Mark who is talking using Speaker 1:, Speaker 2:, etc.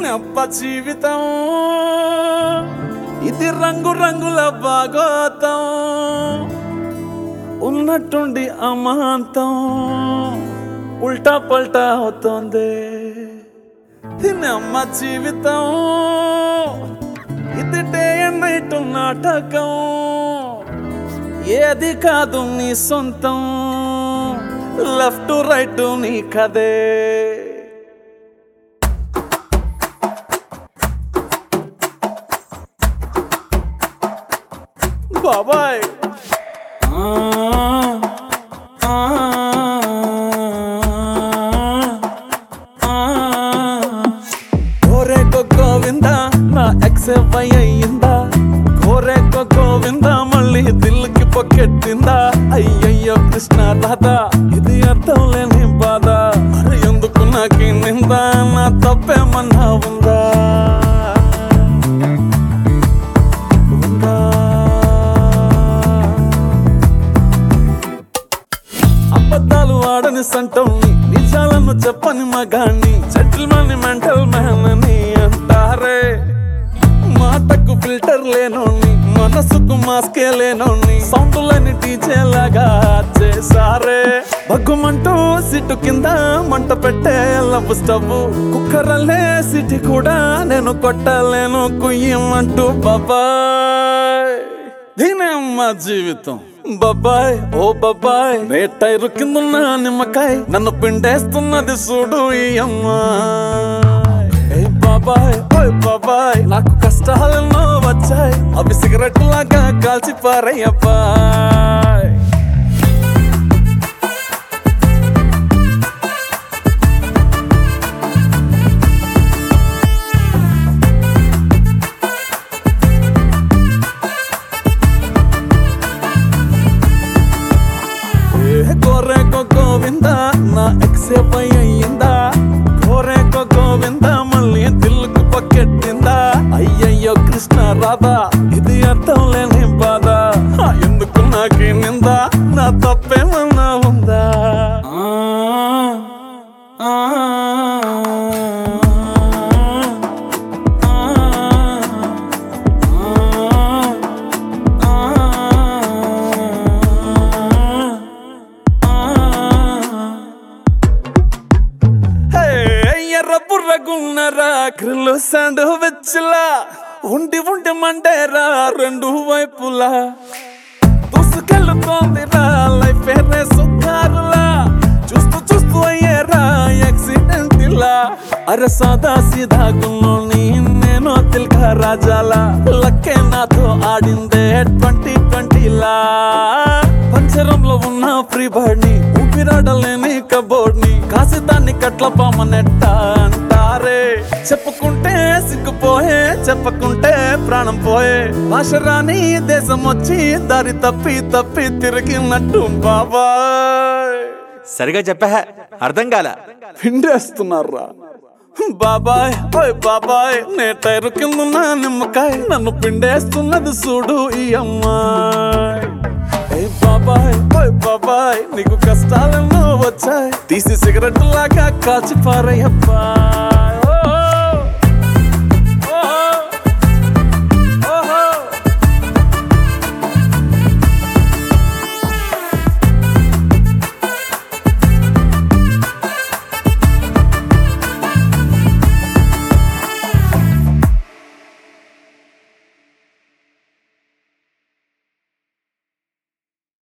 Speaker 1: నప్ప జీవితం ఇది రంగు రంగుల భాగోతం ఉన్నట్టుండి అమాంతం ఉల్టా పల్టా అవుతోంది నమ్మ జీవితం ఇది డే అండ్ నైట్ నాటకం ఏది కాదు నీ సొంతం లెఫ్ట్ రైట్ నీ కదే బాబాయ్ కోరేకో గోవింద నా ఎక్సెవై అయ్యిందా కోరేకో గోవింద మళ్ళీ దిల్లుకి పొక్కెట్టిందా అయ్యయ్యో కృష్ణ రాధా ఇది అర్థం లేని బాధ మరి ఎందుకు నాకి నిందా నా తప్పేమన్నా ఉందా అబద్ధాలు ఆడని సంటోని నిజాలను చెప్పని మగాన్ని జెంటిల్మన్ మెంటల్ మ్యాన్ అని అంటారే మాటకు ఫిల్టర్ లేనోని మనసుకు మాస్కే లేనోని సౌండ్లని డీజే లాగా చేసారే బగ్గుమంటూ సిట్టు కింద మంట పెట్టే లవ్ స్టవ్ కుక్కరల్లే సిటీ కూడా నేను కొట్టలేను కుయ్యమంటూ బాబాయ్ దీనే అమ్మ జీవితం బాబాయ్ ఓ బాబాయ్ నే టైరు కిందున్న నిమ్మకాయ నన్ను పిండేస్తున్నది చూడు ఈ అమ్మాయి బాబాయ్ ఓయ్ బాబాయ్ నాకు కష్టాలెన్నో వచ్చాయి అవి సిగరెట్ లాగా కాల్చి పారయ్యబ్బాయ్ కోరేకో గోవింద నా ఎక్సెవై అయ్యిందా కోరేకో గోవింద మళ్ళీ దిల్లుకు పొక్కెట్టిందా అయ్యయ్యో కృష్ణ రాధా ఇది అర్థం లేని బాధ ఎందుకు నాకి నిందా నా తప్పేమన్నా ఉందా ఎర్రబుర్రగున్నరా గ్రిల్లు శాండ్విచ్లా ఉండి ఉండి మండేరా రెండు వైపులా దూసుకెళ్ళుతోందిరా లైఫ్ సుఖారులా చూస్తూ చూస్తూ అయ్యేరా యాక్సిడెంట్ ఇలా అరే సాదా సీదా గున్నోని నేను తిల్కా రాజాలా లక్కే నాతో ఆడిందే 2020లా పంచరంలో ఉన్న ఫ్రీ బర్డ్ని ఊపిరాడలేని కబోర్డ్ ని కాసి దాన్ని కట్ల పామనెట్ట అంటారే చెప్పుకుంటే సిగ్గుపోయే చెప్పకుంటే ప్రాణం పోయే భాష రాని దేశం వచ్చి దారి తప్పి తప్పి తిరిగినట్టు బాబాయ్
Speaker 2: సరిగా చెప్పా అర్థం కాల
Speaker 1: పిండేస్తున్నారా బాబాయ్ ఓయ్ బాబాయ్ నే టైరు కిందున్న నిమ్మకాయ నన్ను పిండేస్తున్నది చూడు ఈ అమ్మాయి బాబాయ్ ఓయ్ బాబాయ్ నీకు కష్టాలెన్నో వచ్చాయి తీసి సిగరెట్ లాగా కాల్చి పారయ్యబ్బా